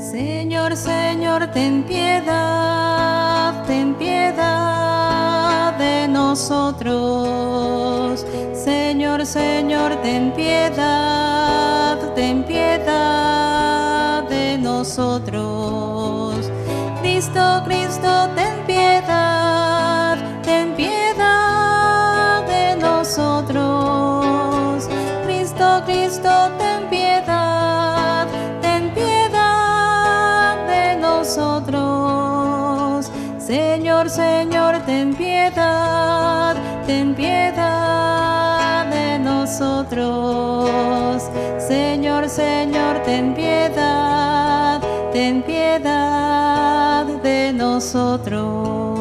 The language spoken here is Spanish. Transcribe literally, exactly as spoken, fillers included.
Señor, Señor, ten piedad, ten piedad de nosotros. Señor, Señor, ten piedad, ten piedad de nosotros. Cristo, Cristo, ten piedad, ten piedad de nosotros. Cristo, Cristo, ten piedad, ten piedad de nosotros. Señor, Señor, ten piedad, ten piedad de nosotros. Señor, Señor, ten piedad, ten piedad de nosotros.